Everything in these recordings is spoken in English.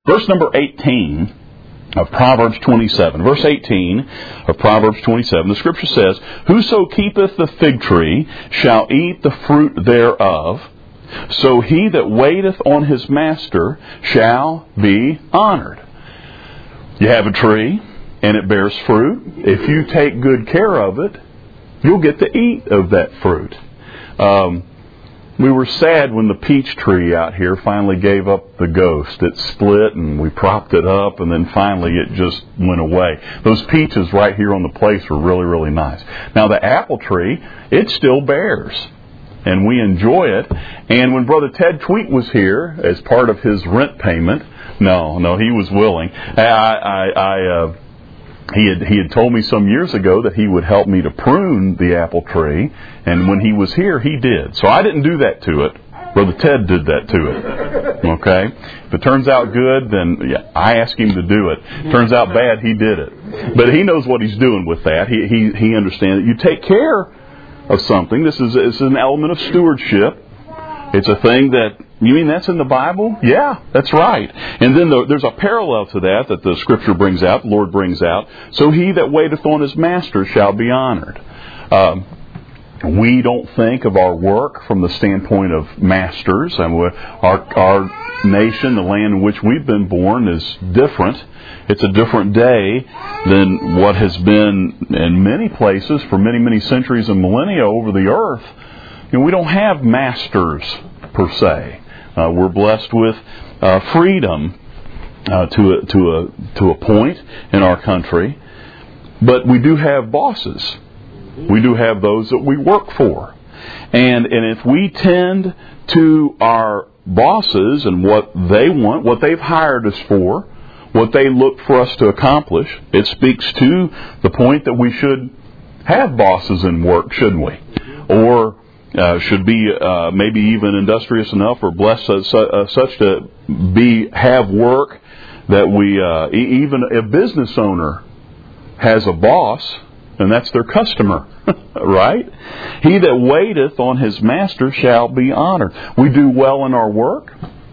Verse number 18 of Proverbs 27. Verse 18 of Proverbs 27, the Scripture says, "Whoso keepeth the fig tree shall eat the fruit thereof, so he that waiteth on his master shall be honored." You have a tree, and it bears fruit. If you take good care of it, you'll get to eat of that fruit. We were sad when the peach tree out here finally gave up the ghost. It split, and we propped it up, and then finally it just went away. Those peaches right here on the place were really, really nice. Now the apple tree, it still bears, and we enjoy it. And when Brother Ted Tweet was here as part of his rent payment, no, he was willing. He had told me some years ago that he would help me to prune the apple tree, and when he was here, he did. So I didn't do that to it. Brother Ted did that to it. Okay? If it turns out good, then I asked him to do it. Turns out bad, he did it. But he knows what he's doing with that. He understands that you take care of something. This is an element of stewardship. It's a thing that, you mean that's in the Bible? Yeah, that's right. And then there's a parallel to that the Scripture brings out, the Lord brings out. "So he that waiteth on his master shall be honored." We don't think of our work from the standpoint of masters. And our nation, the land in which we've been born, is different. It's a different day than what has been in many places for many, many centuries and millennia over the earth. We don't have masters per se. We're blessed with freedom to a point in our country, but we do have bosses. We do have those that we work for, and if we tend to our bosses and what they want, what they've hired us for, what they look for us to accomplish, it speaks to the point that we should have bosses in work, shouldn't we? Or should be maybe even industrious enough or blessed such to have work that we even a business owner has a boss, and that's their customer, right? "He that waiteth on his master shall be honored." We do well in our work.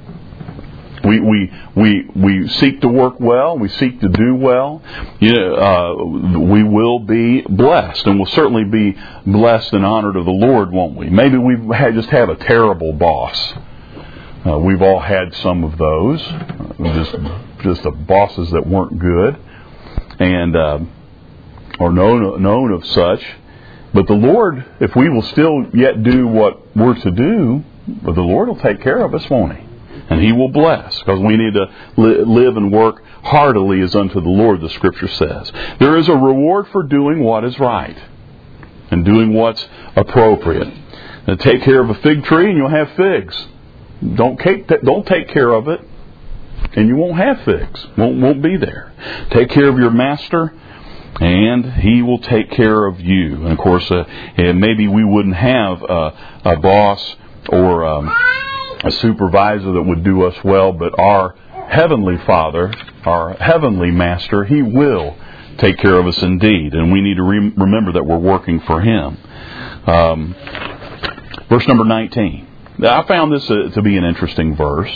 We seek to work well. We seek to do well. We will be blessed, and we'll certainly be blessed and honored of the Lord, won't we? Maybe we just have a terrible boss. We've all had some of those, just the bosses that weren't good, and or known of such. But the Lord, if we will still yet do what we're to do, the Lord will take care of us, won't He? And He will bless, because we need to live and work heartily as unto the Lord, the Scripture says. There is a reward for doing what is right and doing what's appropriate. Now, take care of a fig tree and you'll have figs. Don't take care of it and you won't have figs. Won't be there. Take care of your master and he will take care of you. And of course, maybe we wouldn't have a boss or a supervisor that would do us well, but our Heavenly Father, our Heavenly Master, He will take care of us indeed. And we need to remember that we're working for Him. Verse number 19. Now, I found this to be an interesting verse.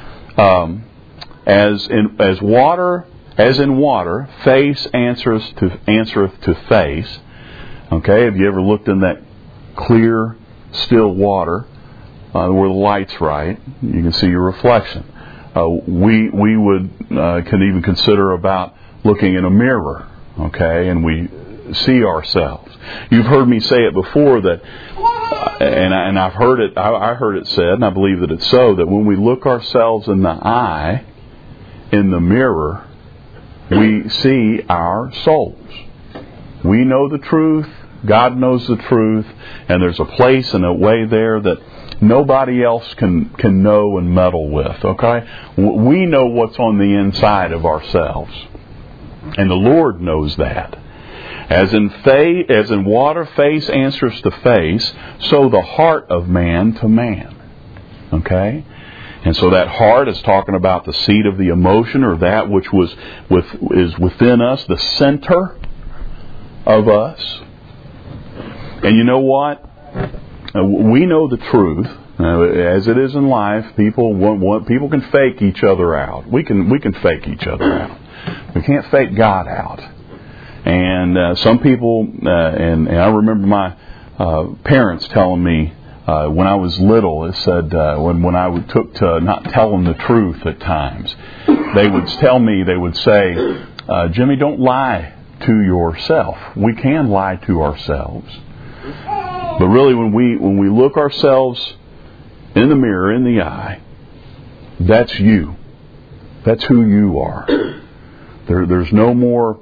As in water, face answereth to face. Okay, have you ever looked in that clear, still water where the light's right? You can see your reflection. We can even consider about looking in a mirror. Okay, and we see ourselves. You've heard me say it before that, and I've heard it. I heard it said, and I believe that it's so, that when we look ourselves in the eye, in the mirror, we see our souls. We know the truth. God knows the truth, and there's a place and a way there that nobody else can know and meddle with. Okay, we know what's on the inside of ourselves, and the Lord knows that. As in water, face answers to face, so the heart of man to man. Okay. And so that heart is talking about the seat of the emotion, or that which is within us, the center of us. And you know what? We know the truth, As it is in life, people can fake each other out. We can fake each other out. We can't fake God out. And some people, and I remember my parents telling me when I was little, it said when I took to not telling the truth at times, they would tell me, they would say, Jimmy, don't lie to yourself. We can lie to ourselves. But really, when we look ourselves in the mirror, in the eye, that's you. That's who you are. There's no more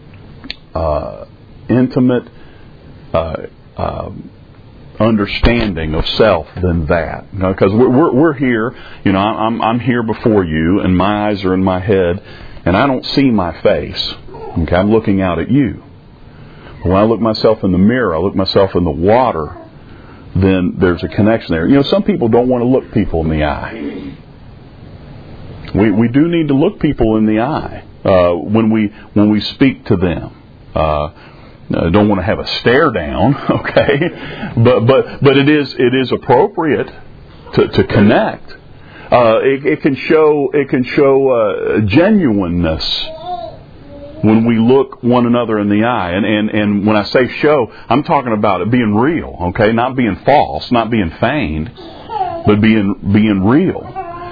intimate understanding of self than that. Because we're here. I'm here before you, and my eyes are in my head, and I don't see my face. Okay, I'm looking out at you. When I look myself in the mirror, I look myself in the water, then there's a connection there. Some people don't want to look people in the eye. We do need to look people in the eye when we speak to them. Don't want to have a stare down, okay? But it is appropriate to connect. It can show genuineness when we look one another in the eye. And when I say show, I'm talking about it being real, okay? Not being false, not being feigned, but being real.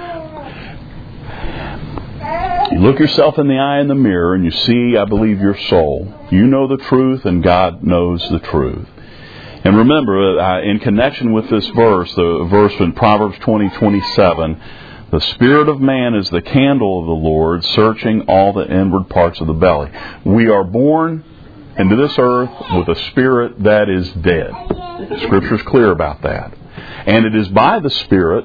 You look yourself in the eye in the mirror and you see, I believe, your soul. You know the truth and God knows the truth. And remember, in connection with this verse, the verse in Proverbs 20:27, the spirit of man is the candle of the Lord, searching all the inward parts of the belly. We are born into this earth with a spirit that is dead. Scripture is clear about that. And it is by the Spirit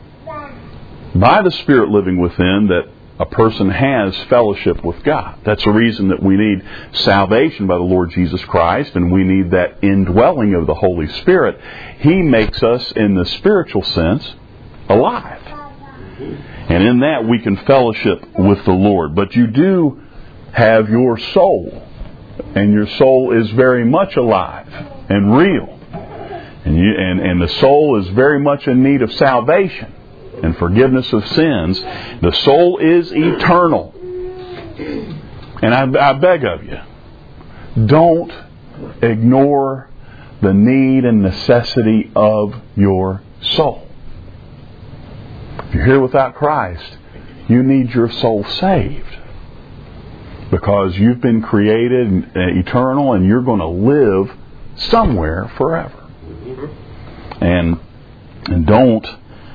living within, that a person has fellowship with God. That's the reason that we need salvation by the Lord Jesus Christ, and we need that indwelling of the Holy Spirit. He makes us, in the spiritual sense, alive. And in that we can fellowship with the Lord. But you do have your soul, and your soul is very much alive and real. And the soul is very much in need of salvation and forgiveness of sins. The soul is eternal. And I beg of you, don't ignore the need and necessity of your soul. If you're here without Christ, you need your soul saved. Because you've been created eternal, and you're going to live somewhere forever. And don't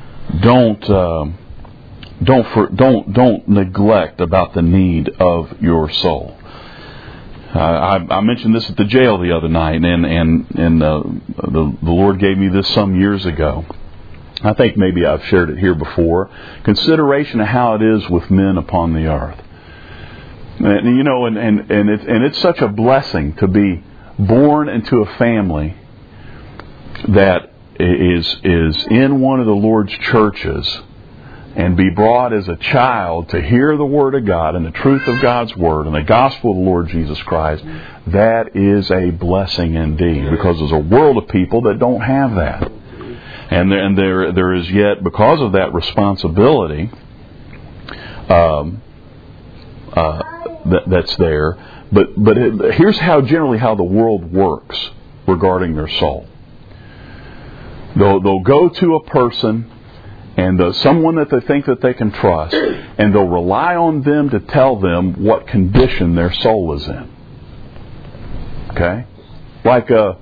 neglect about the need of your soul. I mentioned this at the jail the other night, and the Lord gave me this some years ago. I think maybe I've shared it here before. Consideration of how it is with men upon the earth. And it's such a blessing to be born into a family that is in one of the Lord's churches, and be brought as a child to hear the Word of God and the truth of God's Word and the gospel of the Lord Jesus Christ. That is a blessing indeed, because there's a world of people that don't have that. And there is yet, because of that responsibility that's there. But here's generally how the world works regarding their soul. They'll go to a person, and someone that they think that they can trust, and they'll rely on them to tell them what condition their soul is in. Okay? Like a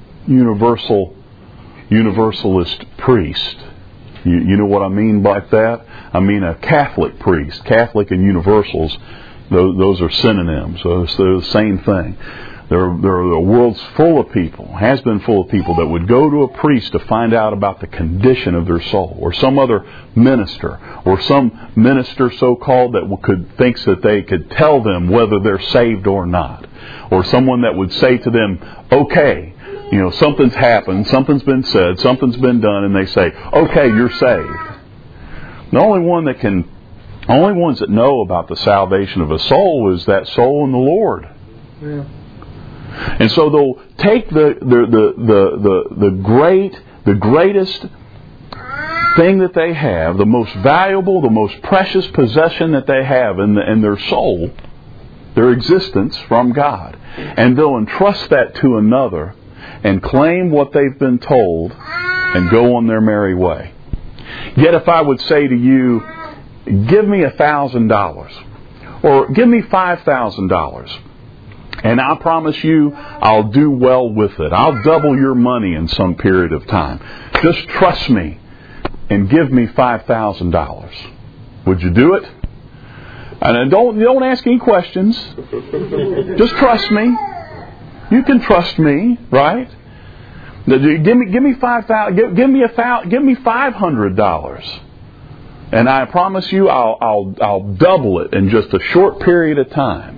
universalist priest. You know what I mean by that? I mean a Catholic priest. Catholic and universals, those are synonyms. So they're the same thing. There are a world's full of people, has been full of people, that would go to a priest to find out about the condition of their soul, or some other minister, or some minister so-called that thinks that they could tell them whether they're saved or not, or someone that would say to them, okay, something's happened, something's been said, something's been done, and they say, okay, you're saved. The only ones that know about the salvation of a soul is that soul in the Lord. Yeah. And so they'll take the greatest thing that they have, the most valuable, the most precious possession that they have in their soul, their existence from God. And they'll entrust that to another and claim what they've been told and go on their merry way. Yet if I would say to you, give me $1,000 or give me $5,000, and I promise you I'll do well with it. I'll double your money in some period of time. Just trust me and give me $5,000. Would you do it? And don't ask any questions. Just trust me. You can trust me, right? Give me $5,000. Give me $500, and I promise you I'll double it in just a short period of time.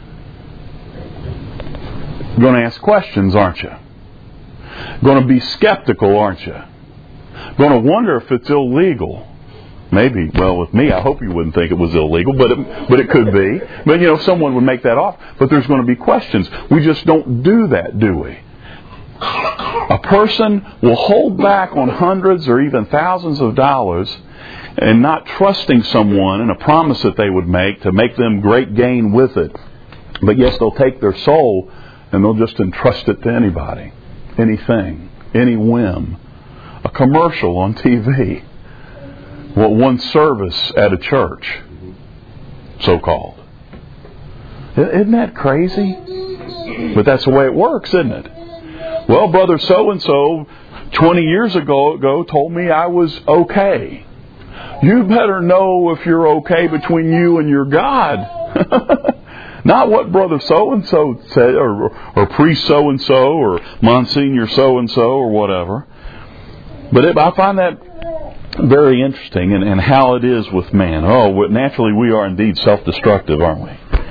You're going to ask questions, aren't you? Going to be skeptical, aren't you? Going to wonder if it's illegal. Maybe. Well, with me, I hope you wouldn't think it was illegal, but it could be. But someone would make that off. But there's going to be questions. We just don't do that, do we? A person will hold back on hundreds or even thousands of dollars and not trusting someone in a promise that they would make to make them great gain with it. But yes, they'll take their soul and they'll just entrust it to anybody, anything, any whim, a commercial on TV, one service at a church, so-called. Isn't that crazy? But that's the way it works, isn't it? Well, brother so-and-so 20 years ago told me I was okay. You better know if you're okay between you and your God. Not what brother so-and-so said, or priest so-and-so, or Monsignor so-and-so, or whatever. But I find that very interesting, and how it is with man. Naturally we are indeed self-destructive, aren't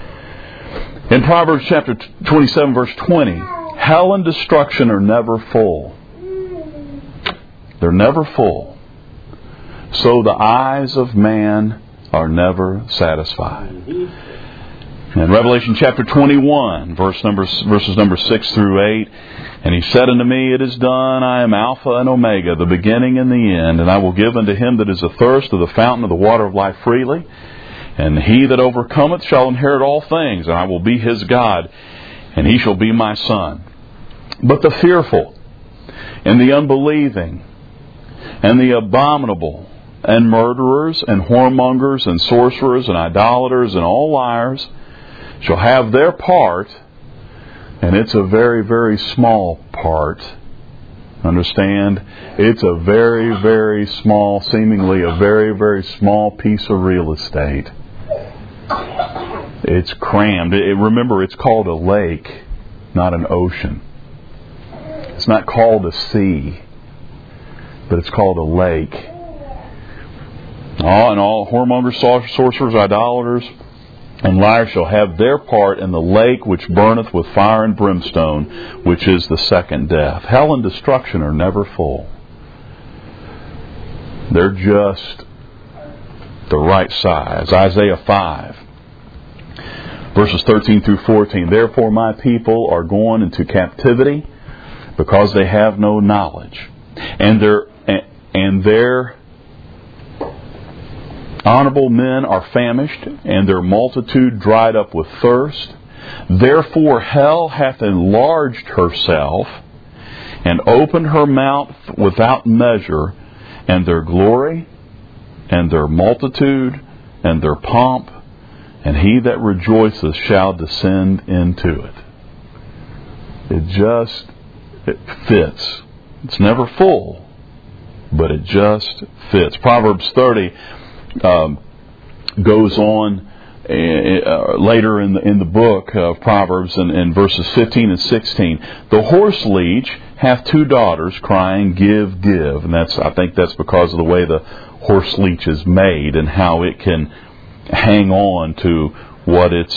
we? In Proverbs chapter 27, verse 20, hell and destruction are never full. They're never full. So the eyes of man are never satisfied. In Revelation chapter 21, verses number 6 through 8, and he said unto me, it is done, I am Alpha and Omega, the beginning and the end, and I will give unto him that is athirst of the fountain of the water of life freely. And he that overcometh shall inherit all things, and I will be his God, and he shall be my son. But the fearful, and the unbelieving, and the abominable, and murderers, and whoremongers, and sorcerers, and idolaters, and all liars, shall have their part, and it's a very, very small part. Understand? It's a very, very small, seemingly a very, very small piece of real estate. It's crammed. Remember, it's called a lake, not an ocean. It's not called a sea, but it's called a lake. All whoremongers, sorcerers, idolaters, and liars shall have their part in the lake which burneth with fire and brimstone, which is the second death. Hell and destruction are never full. They're just the right size. Isaiah 5, verses 13 through 14. Therefore my people are gone into captivity, because they have no knowledge. And their honorable men are famished, and their multitude dried up with thirst. Therefore hell hath enlarged herself, and opened her mouth without measure, and their glory, and their multitude, and their pomp, and he that rejoiceth shall descend into it. It fits. It's never full, but it just fits. Proverbs 30 goes on later in the book of Proverbs in verses 15 and 16. The horse leech hath two daughters, crying, give, give. And I think that's because of the way the horse leech is made and how it can hang on to what its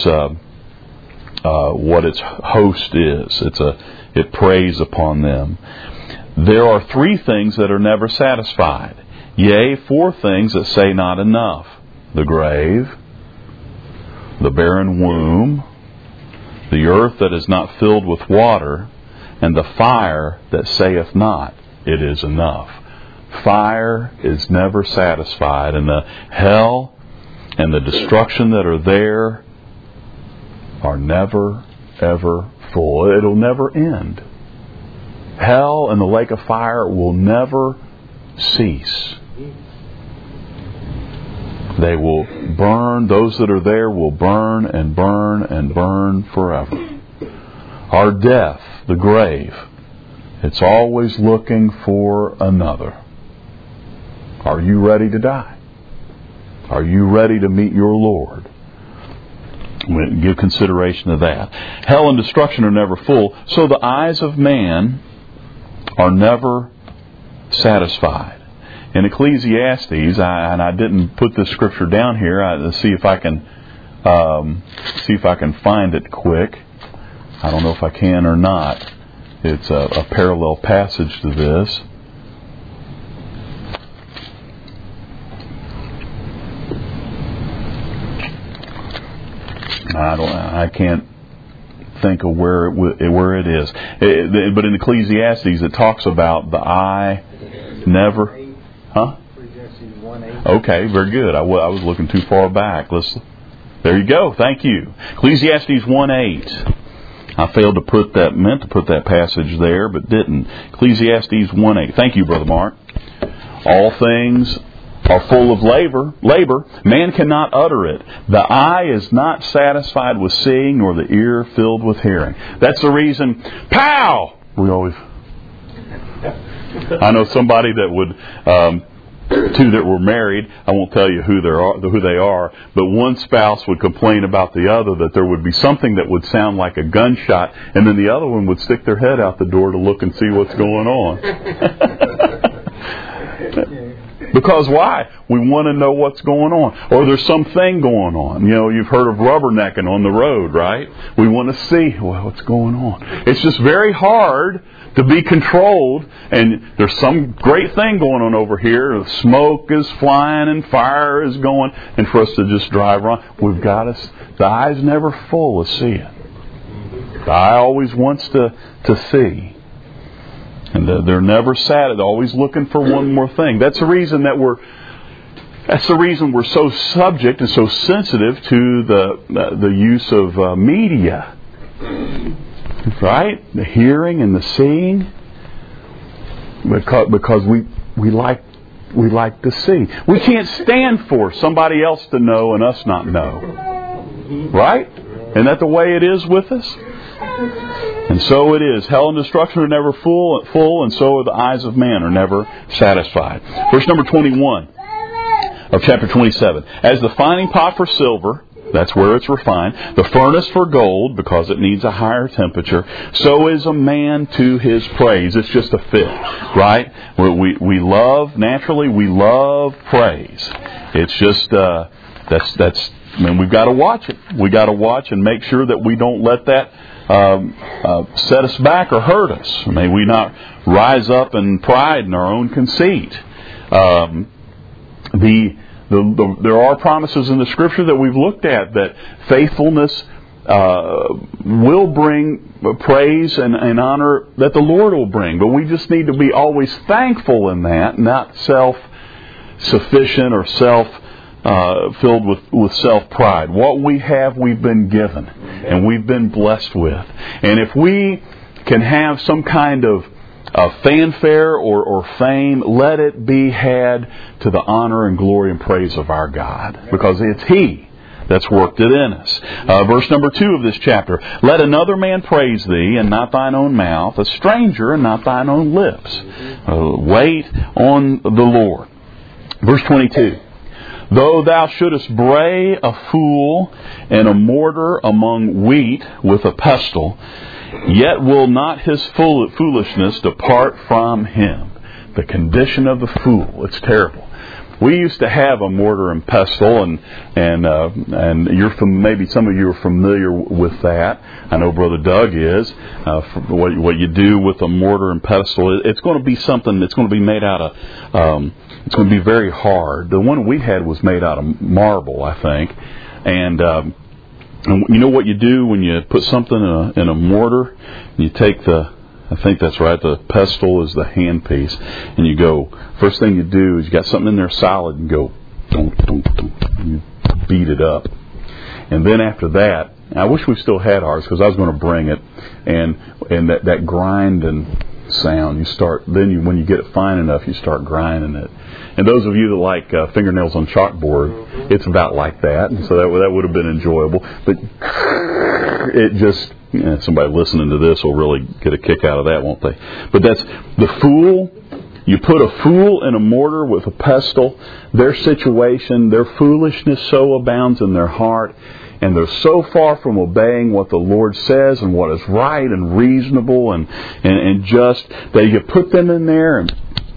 host is. It preys upon them. There are three things that are never satisfied. Yea, four things that say not enough. The grave, the barren womb, the earth that is not filled with water, and the fire that saith not, it is enough. fire is never satisfied, and the hell and the destruction that are there are never, ever full. It'll never end. Hell and the lake of fire will never cease. They will burn, those that are there will burn and burn and burn forever. Our death, the grave, it's always looking for another. Are you ready to die? Are you ready to meet your Lord? We'll give consideration to that. Hell and destruction are never full, so the eyes of man are never satisfied. In Ecclesiastes, and I didn't put this scripture down here. Let's see if I can find it quick. I don't know if I can or not. It's a parallel passage to this. I can't think of where it is. But in Ecclesiastes, it talks about the eye never. Huh? Okay, very good. I was looking too far back. There you go. Thank you. Ecclesiastes 1:8. I failed to meant to put that passage there, but didn't. Ecclesiastes 1:8. Thank you, Brother Mark. All things are full of labor. Man cannot utter it. The eye is not satisfied with seeing, nor the ear filled with hearing. That's the reason. Pow! I know somebody that would, two that were married. I won't tell you who they are, but one spouse would complain about the other that there would be something that would sound like a gunshot, and then the other one would stick their head out the door to look and see what's going on. Because why? We want to know what's going on. Or there's something going on. You know, you've heard of rubbernecking on the road, right? We want to see what's going on. It's just very hard to be controlled, and there's some great thing going on over here. The smoke is flying and fire is going, and for us to just drive around, the eye's never full of seeing. The eye always wants to see. And they're never sad. They're always looking for one more thing. That's the reason we're so subject and so sensitive to the use of media, right? The hearing and the seeing, because we like to see. We can't stand for somebody else to know and us not know, right? Isn't that the way it is with us? And so it is. Hell and destruction are never full, and so are the eyes of man are never satisfied. Verse number 21 of chapter 27. As the fining pot for silver, that's where it's refined, the furnace for gold, because it needs a higher temperature, so is a man to his praise. It's just a fit, right? We love praise. It's just, we've got to watch it. We've got to watch and make sure that we don't let that set us back or hurt us. May we not rise up in pride in our own conceit. There are promises in the Scripture that we've looked at that faithfulness will bring praise and honor that the Lord will bring. But we just need to be always thankful in that, not self-sufficient or filled with self-pride. What we have, we've been given, and we've been blessed with. And if we can have some kind of fanfare or fame, let it be had to the honor and glory and praise of our God, because it's He that's worked it in us. Verse number 2 of this chapter. Let another man praise thee, and not thine own mouth, a stranger, and not thine own lips. Wait on the Lord. Verse 22. Though thou shouldest bray a fool and a mortar among wheat with a pestle, yet will not his foolishness depart from him. The condition of the fool, it's terrible. We used to have a mortar and pestle, and maybe some of you are familiar with that. I know Brother Doug is. What you do with a mortar and pestle, it's going to be something that's going to be made out of. It's going to be very hard. The one we had was made out of marble, I think. And you know what you do when you put something in a mortar? You take the I think that's right. The pestle is the handpiece. And you go, first thing you do is you got something in there solid and go, don't, and you beat it up. And then after that, I wish we still had ours because I was going to bring it. And that grinding sound, when you get it fine enough, you start grinding it. And those of you that like fingernails on chalkboard, it's about like that. And so that would have been enjoyable. But it just, somebody listening to this will really get a kick out of that, won't they? But that's the fool. You put a fool in a mortar with a pestle, their situation, their foolishness so abounds in their heart, and they're so far from obeying what the Lord says and what is right and reasonable and just, that you put them in there and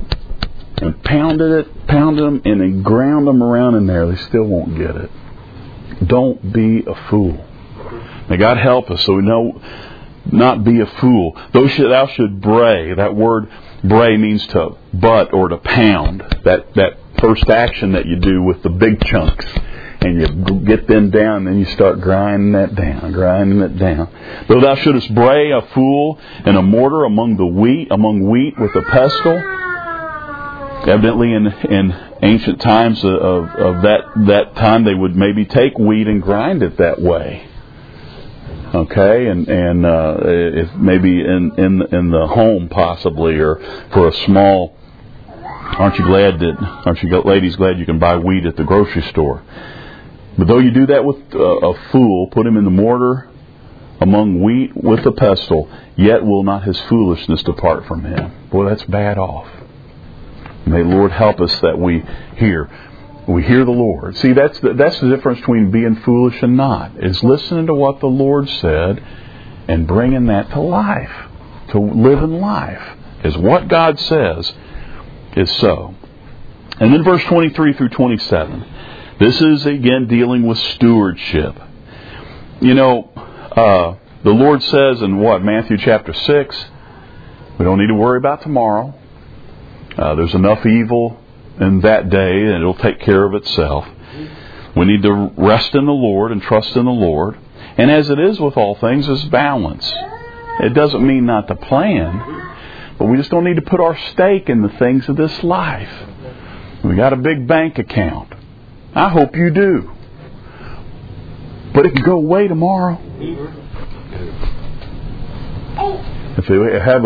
pounded them, and then ground them around in there. They still won't get it. Don't be a fool. May God help us so we know not be a fool. Thou should bray. That word bray means to butt or to pound. That first action that you do with the big chunks. And you get them down, and then you start grinding it down. Though thou shouldest bray a fool in a mortar among wheat with a pestle. Evidently in ancient times of that time, they would maybe take wheat and grind it that way. Okay, and if maybe in the home possibly, or for a small. Aren't you ladies glad you can buy wheat at the grocery store? But though you do that with a fool, put him in the mortar among wheat with a pestle, yet will not his foolishness depart from him. Boy, that's bad off. May the Lord help us that we hear the Lord. See, that's the difference between being foolish and not, is listening to what the Lord said and bringing that to life, to live in life. Is what God says is so. And then verse 23 through 27. This is, again, dealing with stewardship. The Lord says in Matthew chapter 6, we don't need to worry about tomorrow. There's enough evil in that day, and it'll take care of itself. We need to rest in the Lord and trust in the Lord. And as it is with all things, is balance. It doesn't mean not to plan, but we just don't need to put our stake in the things of this life. We got a big bank account. I hope you do. But it can go away tomorrow. If you have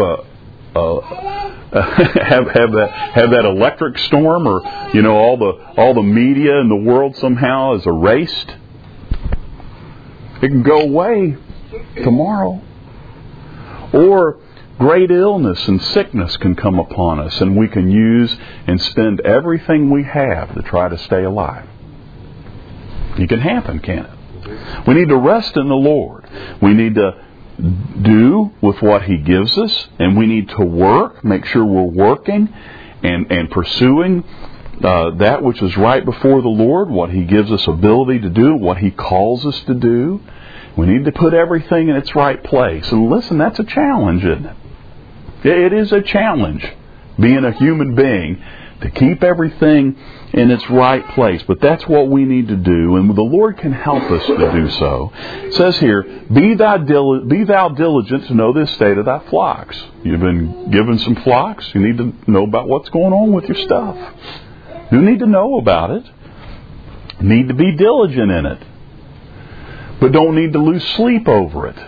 have that electric storm, or all the media in the world somehow is erased, it can go away tomorrow. Or great illness and sickness can come upon us, and we can use and spend everything we have to try to stay alive. It can happen, can't it? We need to rest in the Lord. We need to do with what He gives us, and we need to work, make sure we're working and pursuing that which is right before the Lord, what He gives us ability to do, what He calls us to do. We need to put everything in its right place. And listen, that's a challenge, isn't it? It is a challenge, being a human being, to keep everything in its right place. But that's what we need to do, and the Lord can help us to do so. It says here, Be thou diligent to know the estate of thy flocks. You've been given some flocks. You need to know about what's going on with your stuff. You need to know about it. Need to be diligent in it. But don't need to lose sleep over it.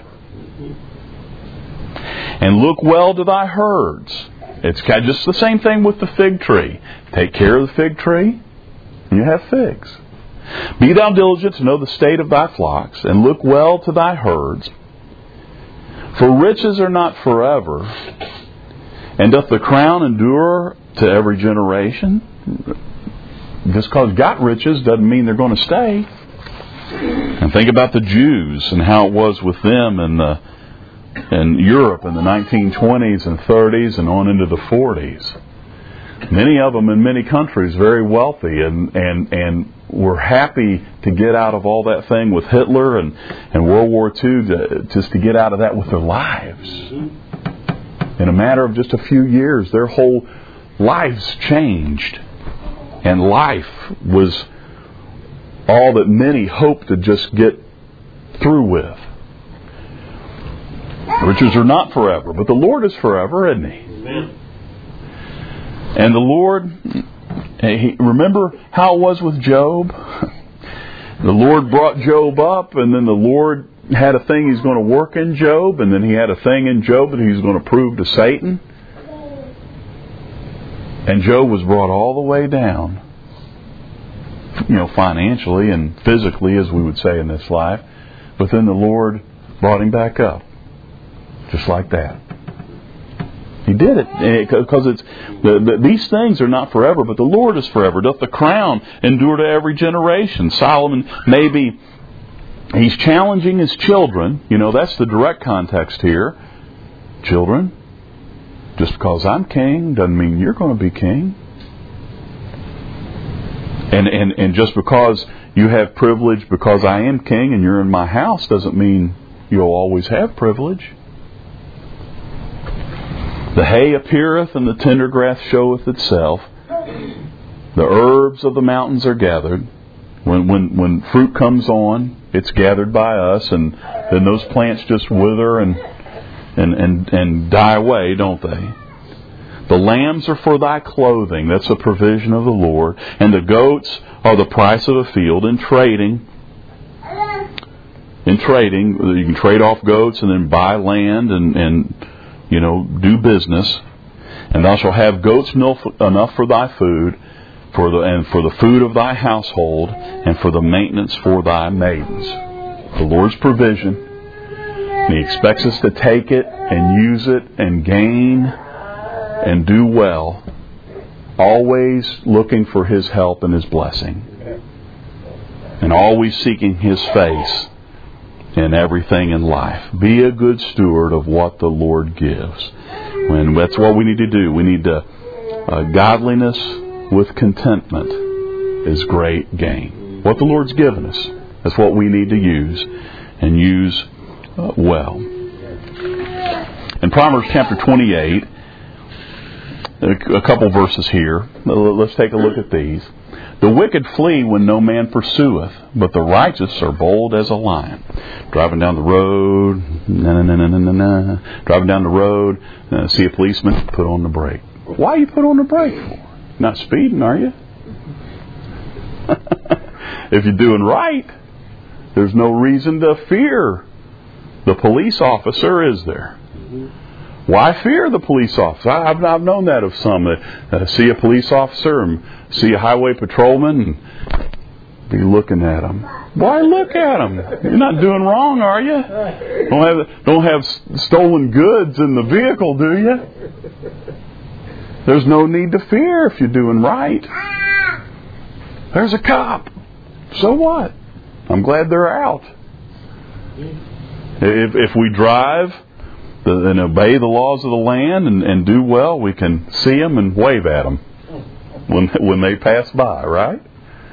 And look well to thy herds. It's just the same thing with the fig tree. Take care of the fig tree, and you have figs. Be thou diligent to know the state of thy flocks, and look well to thy herds. For riches are not forever, and doth the crown endure to every generation? Just because you got riches doesn't mean they're going to stay. And think about the Jews and how it was with them in Europe in the 1920s and 30s and on into the 40s. Many of them in many countries very wealthy and were happy to get out of all that thing with Hitler and World War II, just to get out of that with their lives. In a matter of just a few years, their whole lives changed. And life was all that many hoped to just get through with. Riches are not forever, but the Lord is forever, isn't He? Amen. And the Lord, remember how it was with Job? The Lord brought Job up, and then the Lord had a thing He's going to work in Job, and then He had a thing in Job that He's going to prove to Satan. And Job was brought all the way down, financially and physically, as we would say in this life. But then the Lord brought him back up, just like that. He did it because these things are not forever, but the Lord is forever. Doth the crown endure to every generation? Solomon, maybe he's challenging his children. That's the direct context here. Children, just because I'm king doesn't mean you're going to be king. And just because you have privilege because I am king and you're in my house doesn't mean you'll always have privilege. The hay appeareth and the tender grass showeth itself. The herbs of the mountains are gathered. When fruit comes on, it's gathered by us, and then those plants just wither and die away, don't they? The lambs are for thy clothing. That's a provision of the Lord. And the goats are the price of a field. In trading, you can trade off goats and then buy land and do business. And thou shalt have goats' milk enough for thy food, for the food of thy household, and for the maintenance for thy maidens. The Lord's provision. And He expects us to take it and use it and gain and do well, always looking for His help and His blessing, and always seeking His face in everything in life. Be a good steward of what the Lord gives. And that's what we need to do. We need to godliness with contentment is great gain. What the Lord's given us, that's what we need to use, and use well. In Proverbs chapter 28, a couple verses here. Let's take a look at these. The wicked flee when no man pursueth, but the righteous are bold as a lion. Driving down the road, driving down the road, see a policeman, put on the brake. Why you put on the brake for? Not speeding, are you? If you're doing right, there's no reason to fear the police officer, is there? Why fear the police officer? I've known that of some that see a police officer and see a highway patrolman and be looking at them. Why look at them? You're not doing wrong, are you? Don't have stolen goods in the vehicle, do you? There's no need to fear if you're doing right. There's a cop. So what? I'm glad they're out. If we drive and obey the laws of the land and do well, we can see them and wave at them when they pass by, right?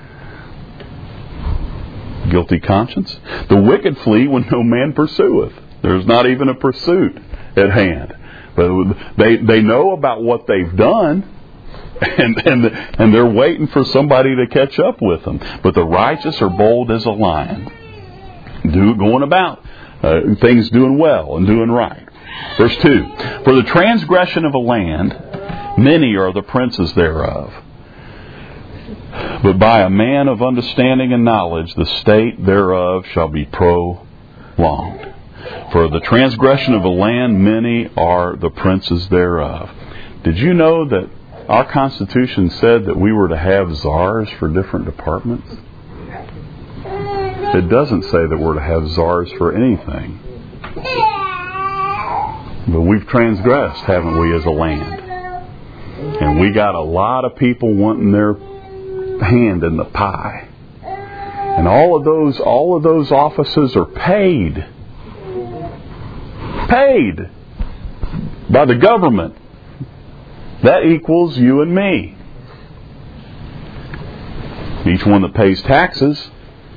Guilty conscience. The wicked flee when no man pursueth. There's not even a pursuit at hand. But they know about what they've done, and they're waiting for somebody to catch up with them. But the righteous are bold as a lion, going about things, doing well and doing right. Verse 2, for the transgression of a land, many are the princes thereof. But by a man of understanding and knowledge, the state thereof shall be prolonged. For the transgression of a land, many are the princes thereof. Did you know that our Constitution said that we were to have czars for different departments? It doesn't say that we're to have czars for anything. But we've transgressed, haven't we, as a land? And we got a lot of people wanting their hand in the pie. And all of those offices are paid by the government. That equals you and me. Each one that pays taxes.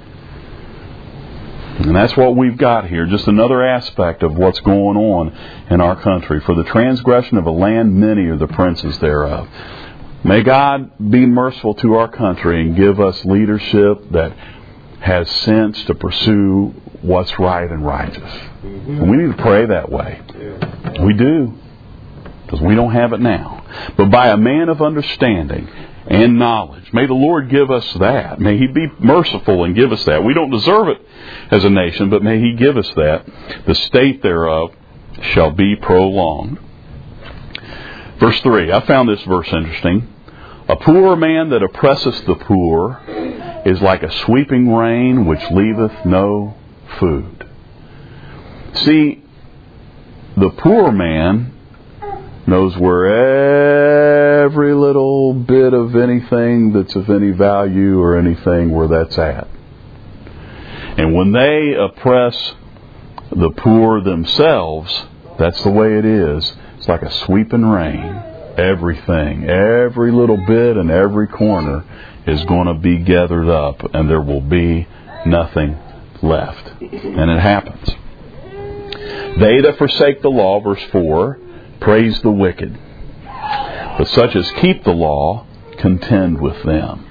And that's what we've got here. Just another aspect of what's going on in our country. For the transgression of a land, many are the princes thereof. May God be merciful to our country and give us leadership that has sense to pursue what's right and righteous. And we need to pray that way. We do. Because we don't have it now. But by a man of understanding and knowledge. May the Lord give us that. May He be merciful and give us that. We don't deserve it as a nation, but may He give us that. The state thereof shall be prolonged. Verse 3. I found this verse interesting. A poor man that oppresseth the poor is like a sweeping rain which leaveth no food. See, the poor man knows where every little bit of anything that's of any value or anything where that's at. And when they oppress the poor themselves, that's the way it is. It's like a sweeping rain. Everything, every little bit and every corner is going to be gathered up, and there will be nothing left. And it happens. They that forsake the law, verse 4, praise the wicked. But such as keep the law, contend with them.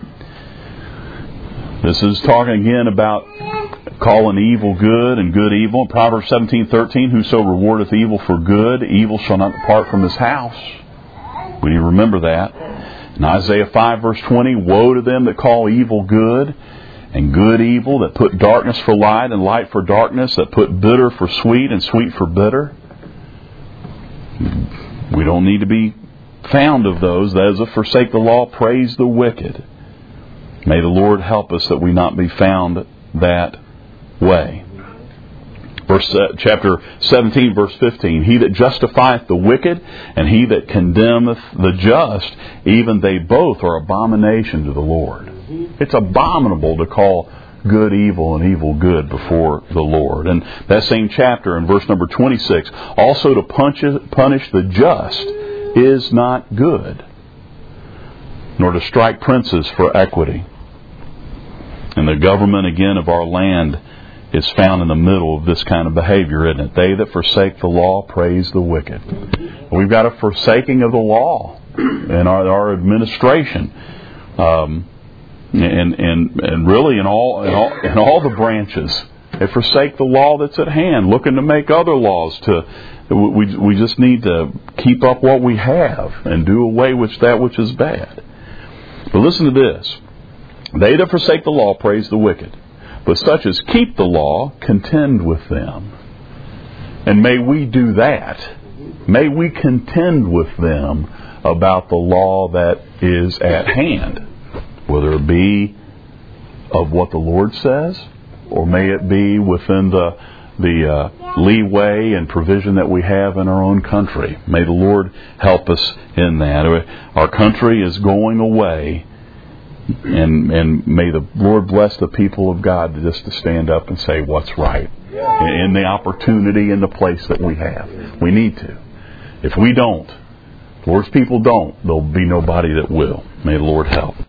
This is talking again about calling evil good and good evil. In Proverbs 17:13, whoso rewardeth evil for good, evil shall not depart from his house. We need to remember that. In Isaiah 5 verse 20, woe to them that call evil good and good evil, that put darkness for light and light for darkness, that put bitter for sweet and sweet for bitter. We don't need to be found of those. Those that forsake the law, praise the wicked. May the Lord help us that we not be found that way. Chapter 17, verse 15. He that justifieth the wicked and he that condemneth the just, even they both are abomination to the Lord. It's abominable to call good evil and evil good before the Lord. And that same chapter in verse number 26, also to punish the just is not good, nor to strike princes for equity. And the government again of our land is found in the middle of this kind of behavior, isn't it? They that forsake the law praise the wicked. We've got a forsaking of the law in our administration, and really in all the branches. They forsake the law that's at hand, looking to make other laws. We just need to keep up what we have and do away with that which is bad. But listen to this. They that forsake the law praise the wicked. But such as keep the law, contend with them. And may we do that. May we contend with them about the law that is at hand. Whether it be of what the Lord says, or may it be within the leeway and provision that we have in our own country. May the Lord help us in that. Our country is going away. And may the Lord bless the people of God just to stand up and say what's right in the opportunity and the place that we have. We need to. If we don't, the Lord's people don't, there'll be nobody that will. May the Lord help.